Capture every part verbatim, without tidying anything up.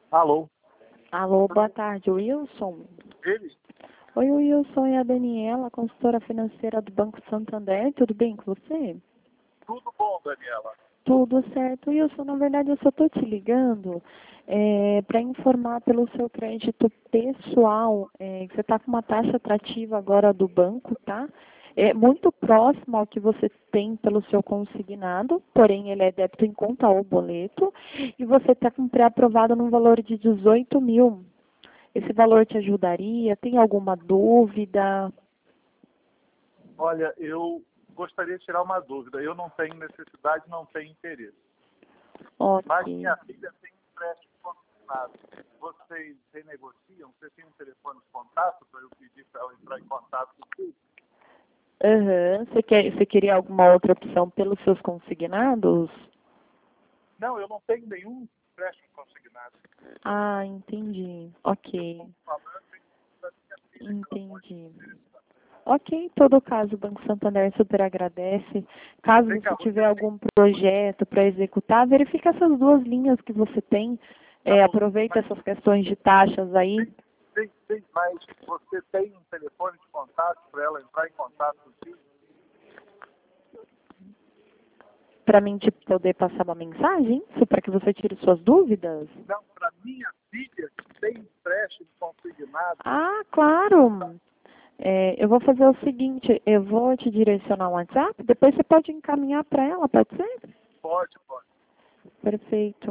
Alô? Alô, boa tarde, Wilson. Ele? Oi, Wilson, é a Daniela, consultora financeira do Banco Santander. Tudo bem com você? Tudo bom, Daniela? Tudo certo. Wilson, na verdade, eu só estou te ligando é, para informar pelo seu crédito pessoal é, que você está com uma taxa atrativa agora do banco, tá? É muito próximo ao que você tem pelo seu consignado, porém ele é débito em conta ou boleto, e você está com pré-aprovado no valor de dezoito mil. Esse valor te ajudaria? Tem alguma dúvida? Olha, eu gostaria de tirar uma dúvida. Eu não tenho necessidade, não tenho interesse. Mas Ok. minha filha tem um empréstimo consignado. Vocês renegociam? Você tem um telefone de contato para eu pedir para ela entrar em contato contigo? Aham. Você quer, você queria alguma outra opção pelos seus consignados? Não, eu não tenho nenhum empréstimo consignado. Ah, entendi. Ok. Falando da minha filha que ela pode Entendi. ter. Ok, em todo caso, o Banco Santander super agradece. Caso Vem cá, você você tiver tem, algum projeto para executar, verifique essas duas linhas que você tem. tá É, bom, aproveita mas essas questões de taxas aí tem, tem, mas você tem um telefone de contato para ela entrar em contato contigo? para mim te poder passar uma mensagem, para que você tire suas dúvidas. Não, para minha filha que tem empréstimo consignado. Ah, claro. É, eu vou fazer o seguinte, eu vou te direcionar um WhatsApp, depois você pode encaminhar para ela, pode ser? Pode, pode. Perfeito.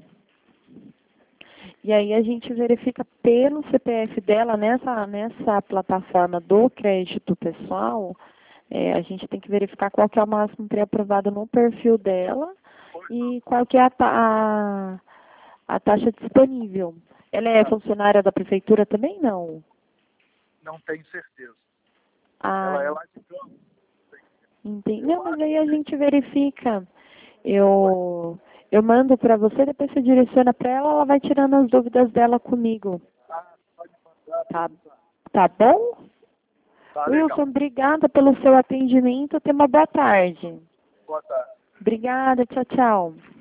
E aí a gente verifica pelo C P F dela, nessa, nessa plataforma do crédito pessoal, é, a gente tem que verificar qual que é o máximo pré-aprovado no perfil dela e qual que é a, ta a, a taxa disponível. Ela é Tá. funcionária da prefeitura também? Não. Não tenho certeza. Ah, Ela é lá de campo. entendi. Eu Não, mas acho aí a que gente verifica. pode. Eu, eu mando para você, depois você direciona para ela, ela vai tirando as dúvidas dela comigo. Ah, pode mandar. Tá, tá bom? Tá Wilson, legal. obrigada pelo seu atendimento. Tenha uma boa tarde. Boa tarde. Obrigada, tchau, tchau.